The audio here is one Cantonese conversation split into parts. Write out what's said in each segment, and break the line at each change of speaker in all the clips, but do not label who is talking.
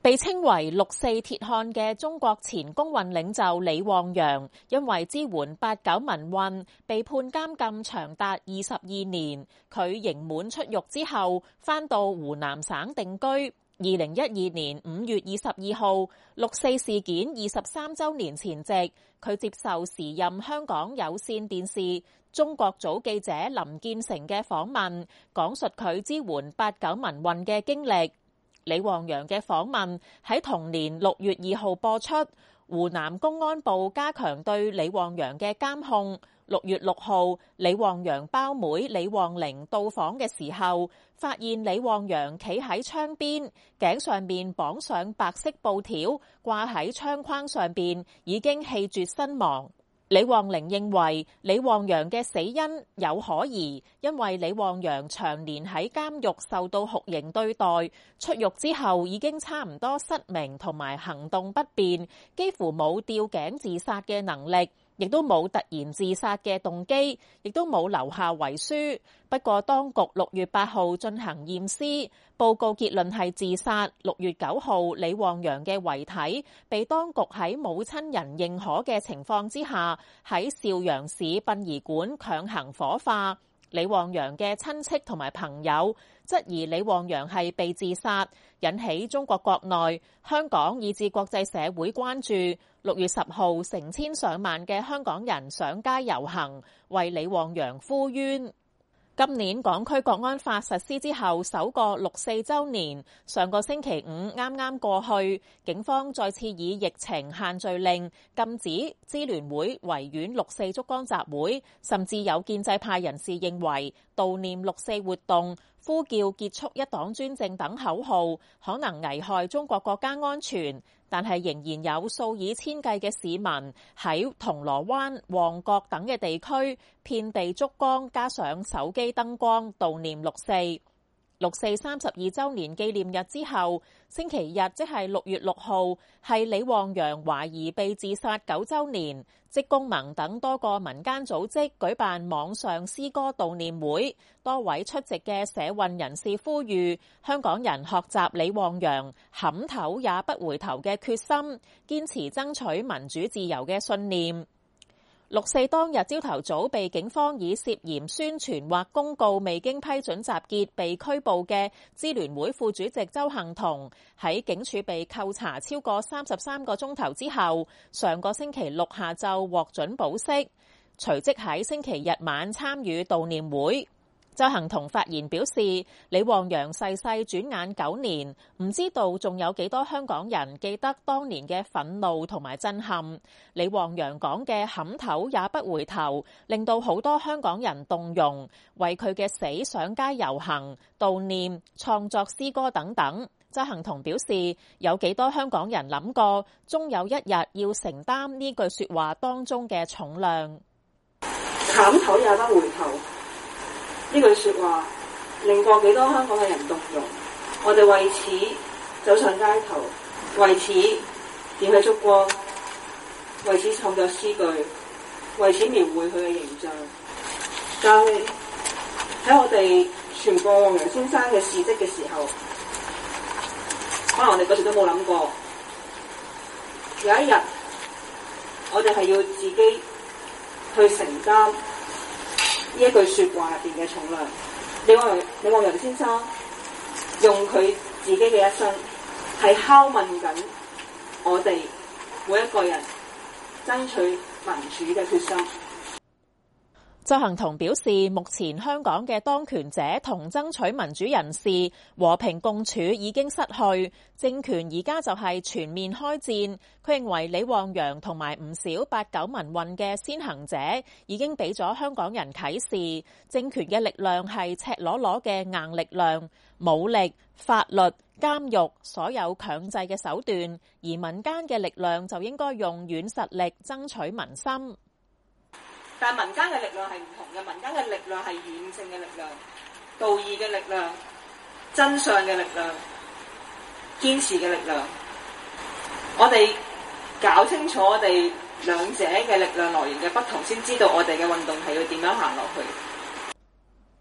被稱為六四鐵漢嘅中國前工運領袖李旺陽，因為支援八九民運，被判監禁長達22年。佢刑滿出獄之後，返到湖南省定居。2012年5月22號，六四事件23週年前夕，佢接受時任香港有線電視中國組記者林建成嘅訪問，講述佢支援八九民運嘅經歷。李旺陽嘅訪問喺同年6月2號播出，湖南公安部加強對李旺陽嘅監控。6月6號，李旺陽胞妹李旺玲到訪嘅時候，發現李旺陽企喺窗邊，頸上面綁上白色布條，掛喺窗框上邊，已經氣絕身亡。李旺玲認為李旺陽嘅死因有可疑，因為李旺陽長年喺監獄受到酷刑對待，出獄之後已經差唔多失明同埋行動不便，幾乎冇吊頸自殺嘅能力，亦都冇突然自殺嘅動機，亦都冇留下遺書。不過當局6月8號進行驗屍，報告結論係自殺。6月9號，李旺陽嘅遺體被當局喺冇親人認可嘅情況之下，喺邵陽市殯儀館強行火化。李旺陽嘅親戚同埋朋友質疑李旺陽係被自殺，引起中國國內、香港以至國際社會關注。6月10號，成千上萬嘅香港人上街遊行，為李旺陽呼冤。今年港區國安法實施之後首個六四週年，上個星期五啱啱過去，警方再次以疫情限聚令禁止支聯會維園六四燭光集會，甚至有建制派人士認為悼念六四活動、呼叫結束一黨專政等口號可能危害中國國家安全，但係仍然有數以千計嘅市民喺銅鑼灣、旺角等嘅地區遍地燭光，加上手機燈光悼念六四。六四32週年紀念日之後，星期日即係6月6號，係李旺陽懷疑被自殺9週年。職工盟等多個民間組織舉辦網上詩歌悼念會，多位出席嘅社運人士呼籲香港人學習李旺陽撼頭也不回頭嘅決心，堅持爭取民主自由嘅信念。六四當日朝頭早被警方以涉嫌宣傳或公告未經批准集結被拘捕嘅支聯會副主席鄒幸彤，喺警署被扣查超過33個鐘頭之後，上個星期六下晝獲准保釋，隨即喺星期日晚參與悼念會。鄒幸彤發言表示，李旺陽逝世轉眼9年，唔知道仲有幾多香港人記得當年嘅憤怒同埋震撼。李旺陽講嘅撼頭也不回頭，令到好多香港人動容，為佢嘅死上街遊行、悼念、創作詩歌等等。鄒幸彤表示，有幾多香港人諗過，終有一日要承擔呢句說話當中嘅重量。
撼頭也不回頭。呢句說話令過幾多香港嘅人動容，我哋為此走上街頭，為此點起燭光，為此創作詩句，為此描繪佢嘅形象。但係喺我哋傳播旺陽先生嘅事蹟嘅時候，可能我哋嗰時都冇諗過，有一日我哋係要自己去承擔呢一句說話入邊嘅重量。李旺陽先生用佢自己嘅一生係拷問緊我哋每一個人爭取民主嘅決心。
鄒幸彤表示，目前香港嘅當權者同爭取民主人士和平共處已經失去，政權而家就係全面開戰。佢認為李旺陽同埋唔少八九民運嘅先行者已經俾咗香港人啟示，政權嘅力量係赤裸裸嘅硬力量，武力、法律、監獄，所有強制嘅手段，而民間嘅力量就應該用軟實力爭取民心。
但民間嘅力量係唔同嘅，民間嘅力量係軟性嘅力量、道義嘅力量、真相嘅力量、堅持嘅力量。我哋搞清楚我哋兩者嘅力量來源嘅不同，先知道我哋嘅運動係要點樣行落去。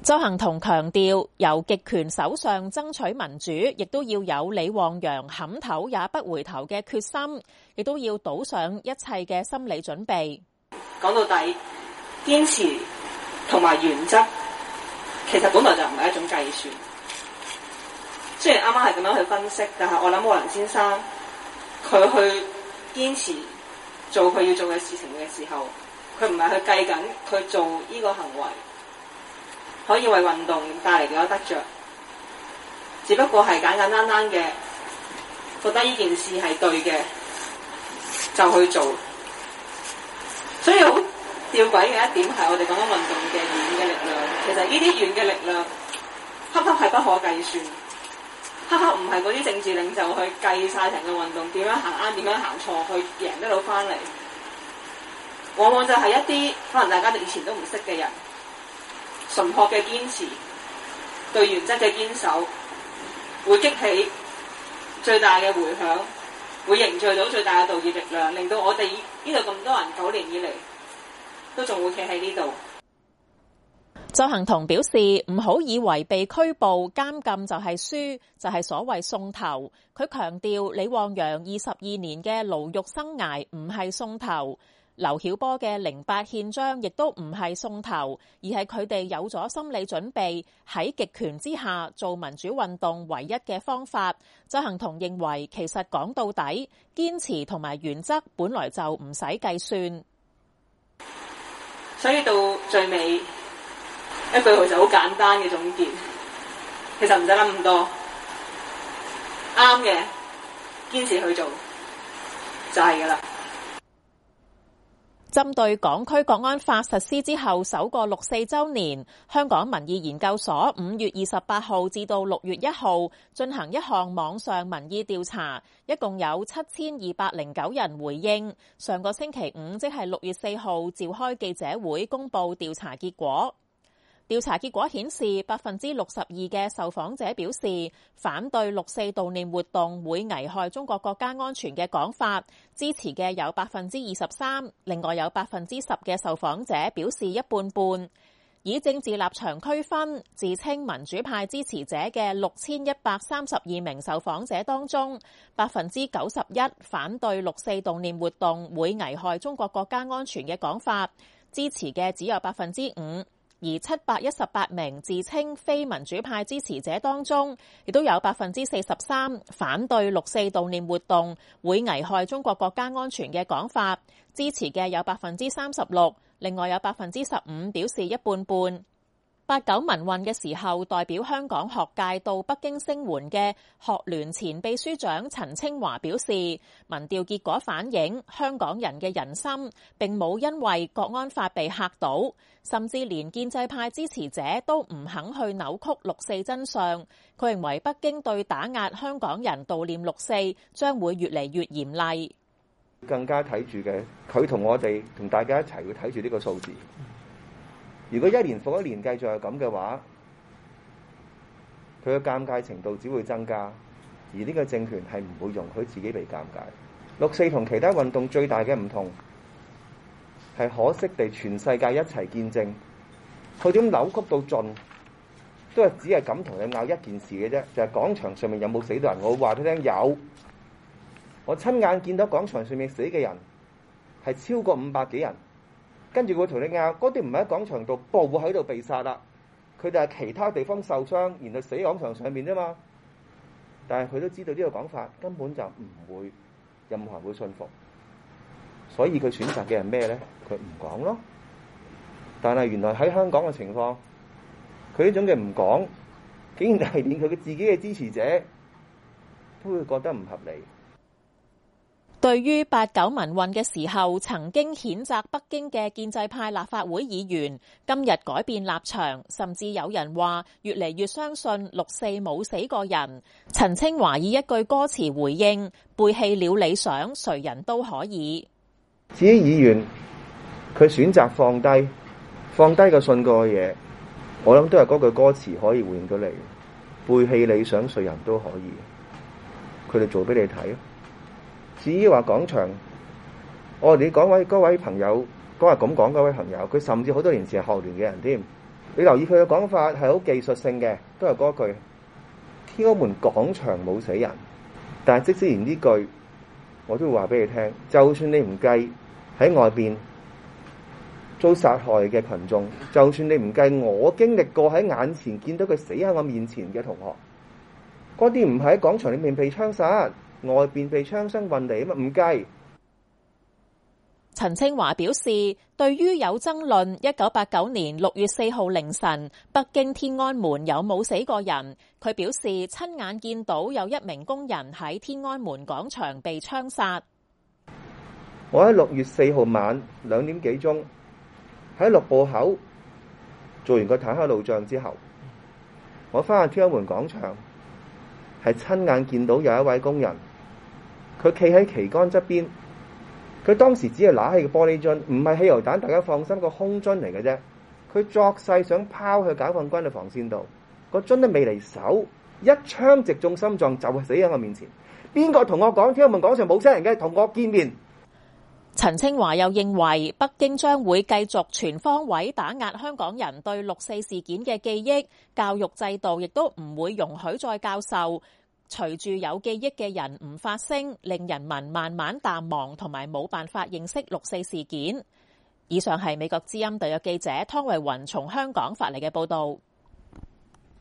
鄒幸彤強調，由極權手上爭取民主，亦都要有李旺陽撼頭也不回頭嘅決心，亦都要賭上一切嘅心理準備。
講到底，堅持同埋原則，其實本來就唔係一種計算。雖然啱啱係咁樣去分析，但係我諗莫良先生佢去堅持做佢要做嘅事情嘅時候，佢唔係去計緊佢做呢個行為可以為運動帶嚟幾多得着，只不過係簡簡單單嘅覺得呢件事係對嘅就去做。所以好吊詭嘅一點係我哋講緊運動嘅軟嘅力量，其實呢啲軟嘅力量恰恰係不可計算，恰恰唔係嗰啲政治領袖去計晒成個運動點樣行啱點樣行錯去贏得到翻嚟，往往就係一啲可能大家以前都唔識嘅人純樸嘅堅持，對原則嘅堅守，會激起最大嘅迴響，會凝聚到最大嘅道義力量，令到我哋呢度咁多人9年以嚟都仲會企喺呢度。
鄒幸彤表示，唔好以為被拘捕監禁就係輸，就係所謂送頭。佢強調李旺陽22年嘅牢獄生涯唔係送頭，劉曉波嘅08憲章亦都唔係送頭，而係佢哋有咗心理準備，喺極權之下做民主運動唯一嘅方法。鄒幸彤認為，其實講到底，堅持同埋原則本來就唔使計算。
所以到最尾一句話就好簡單嘅總結，其實唔使諗咁多，啱嘅堅持去做就係㗎喇。
針對港區國安法實施之後首個6·4週年，香港民意研究所5月28號至到6月1號進行一項網上民意調查，一共有7209人回應。上個星期五，即係6月4號召開記者會公佈調查結果。調查結果顯示，62%嘅受訪者表示反對6·4悼念活動會危害中國國家安全嘅講法，支持嘅有23%，另外有10%嘅受訪者表示一半半。以政治立場區分，自稱民主派支持者嘅6132名受訪者當中，91%反對6·4悼念活動會危害中國國家安全嘅講法，支持嘅只有5%。而718名自稱非民主派支持者當中，亦都有43%反對6·4悼念活動會危害中國國家安全嘅講法，支持嘅有36%，另外有15%表示一半半。89民運嘅時候，代表香港學界到北京聲援嘅學聯前秘書長陳清華表示，民調結果反映香港人嘅人心並冇因為國安法被嚇倒，甚至連建制派支持者都唔肯去扭曲6·4真相。佢認為北京對打壓香港人悼念6·4將會越嚟越嚴厲。
更加睇住嘅，佢同我哋同大家一齊會睇住呢個數字。如果1年復1年繼續係咁嘅話，佢嘅尷尬程度只會增加，而呢個政權係唔會容許自己被尷尬。6·4同其他運動最大嘅唔同係可惜地全世界一齊見證，佢點扭曲到盡，都係只係咁同你拗一件事嘅啫，就係廣場上面有冇死到人。我話俾你聽有，我親眼見到廣場上面死嘅人係超過500幾人。跟住會同你拗，嗰啲唔係喺廣場度暴喺度被殺啦，佢哋係其他地方受傷，然後死喺廣場上面啫嘛。但係佢都知道呢個講法根本就唔會任何人會信服，所以佢選擇嘅係咩咧？佢唔講咯。但係原來喺香港嘅情況，佢呢種嘅唔講，竟然係連佢嘅自己嘅支持者都會覺得唔合理。
對於89民運嘅時候曾經譴責北京嘅建制派立法會議員，今日改變立場，甚至有人話越嚟越相信6·4冇死過人。陳清華以一句歌詞回應：背棄了理想，誰人都可以。
至於議員，佢選擇放低個信過嘅嘢，我諗都係嗰句歌詞可以回應到你。背棄理想，誰人都可以。佢哋做俾你睇。至於話廣場，你嗰位朋友，嗰位咁講嗰位朋友，佢甚至好多年前係學聯嘅人添， 你留意佢嘅講法係好技術性嘅，都係嗰句天安門廣場冇死人。但係即使連呢句我都會話俾你聽，就算你唔計喺外邊遭殺害嘅群眾，就算你唔計我經歷過喺眼前見到佢死喺我面前嘅同學，嗰啲唔係喺廣場裏面被槍殺，外邊被槍聲運嚟啊嘛，唔計。
陳清華表示，對於有爭論1989年6月4號凌晨北京天安門有冇死過人，佢表示親眼見到有一名工人喺天安門廣場被槍殺。
我喺6月4號晚2點幾鐘喺六步口做完個坦克路障之後，我翻去天安門廣場，係親眼見到有一位工人，佢企喺旗杆側邊。佢當時只係拿起個玻璃樽，唔係汽油彈，大家放心，個空樽嚟嘅啫。佢作勢想拋去解放軍嘅防線度，個樽都未離手，一槍直中心臟就死喺我面前。邊個同我講天安門廣場冇死人嘅？同我見面。
陳清華又認為，北京將會繼續全方位打壓香港人對六四事件嘅記憶，教育制度亦都唔會容許再教授隨住有記憶嘅人唔發聲，令人民慢慢淡忘同埋冇辦法認識六四事件。以上係美國之音特約記者湯慧雲從香港發嚟嘅報導。